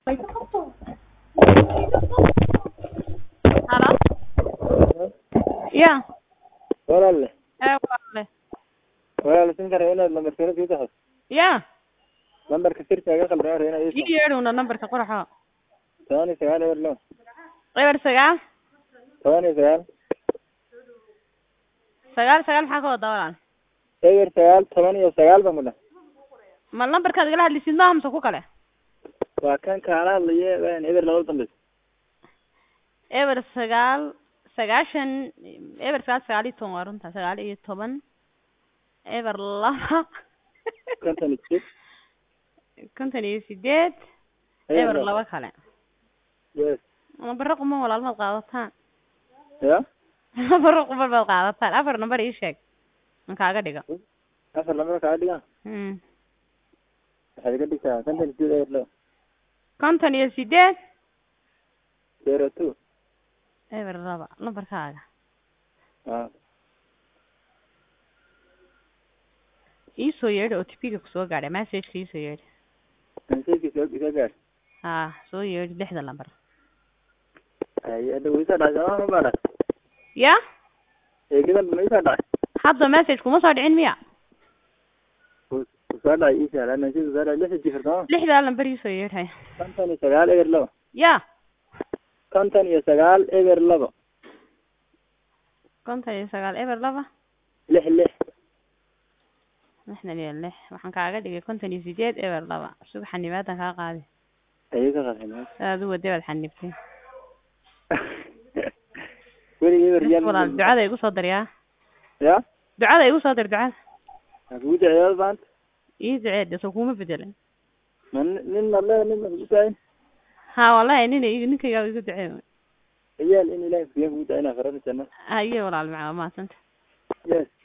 Hello? Yeah. Walaal. Walaal. Walaal sin kara inaad number kale ku tahay. Yeah. Numberka sirkaaga qaldan reena Ii yeedhuna numberka qoraxo. 19 eber Eber sagaal. 19 Sagaal maxaa ka wada walaal? eber 19 ba mudda. Ma numberka adiga la hadlisid ma amsa ku kale? Waa kan kaala hadlaya waan eber laba dambe. Eber sagaal sagaashan eber sagaal iyo toban runta sagaal iyo toban eber laba konton iyo sideed eber laba kale. Yes. Number raqam walaal ma qaadataan. Ya? Number raqam ma qaadataan. Afar number ii sheeg. Aan kaaga dhigo. Afar number kaaga dhiga. Waxay ka dhigtaa konton iyo sideed 02 eber laba numberkaaga. Ii soo yeedho OTP-ga ku soo gaadhay message-ka ii soo yeedho. Message-ka soo gaadhay. Soo yeedho 6 number. Ay adawaysa dhacdo ma baara. Ya? Gidan ma isa dhacay. Hadda message kuma soo dhicin miya? Soo dhacay isa la message soo dhacay 6 jirta. 6 number ii soo yeedhay. 59 eber laba. Ya. 59 eber laba. 59 eber laba. 6 waxaan kaaga dhigay 58 eber laba. Subax xanibaadan ka qaadi. Ayaga qadayna. Aad u wadaad xanibtay. Weli eber yaan. Walaal ducada igu soo dariyaa. Ya? Ducada igu soo dir ducada. Ugu duceeyo baan. Ii duceeyo soo kuma bedelan. nin u tahay. Wallahi ninka igu duceeyo. Ayaan in ilaahay fiican u tahay na farada janna. Ayo walaal macaa ma santa. Yes.